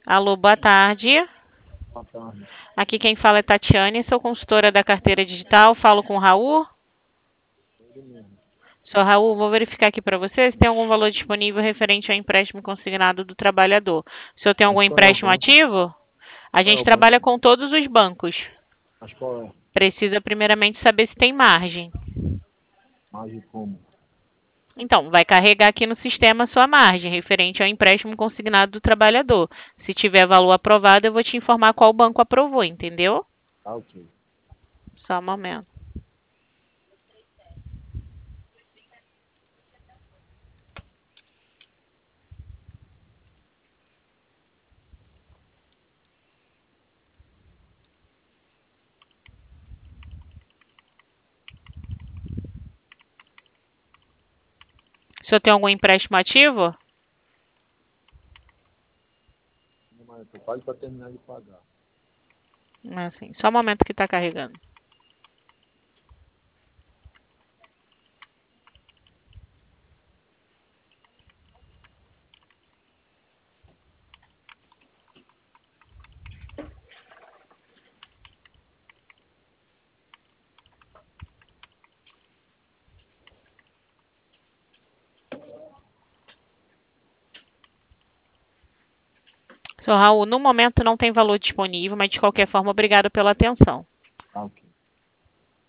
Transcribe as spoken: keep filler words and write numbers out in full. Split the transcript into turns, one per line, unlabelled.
Alô, boa tarde.
Boa tarde.
Aqui quem fala é Tatiane, sou consultora da carteira digital. Falo com o Raul.
Ele mesmo.
Sou Raul, vou verificar aqui para você se tem algum valor disponível referente ao empréstimo consignado do trabalhador. O senhor tem algum
Mas qual é o
empréstimo
banco?
ativo? A
Qual é
gente
o banco?
trabalha com todos os bancos.
Mas qual é?
Precisa primeiramente saber se tem margem.
Margem como?
Então, vai carregar aqui no sistema a sua margem, referente ao empréstimo consignado do trabalhador. Se tiver valor aprovado, eu vou te informar qual banco aprovou, entendeu?
Tá ok.
Só um momento. O senhor tem algum empréstimo ativo?
Mas eu tô quase para terminar de pagar.
Assim, só um momento que está carregando. Senhor Raul, no momento não tem valor disponível, mas de qualquer forma, obrigado pela atenção.
Tá ok.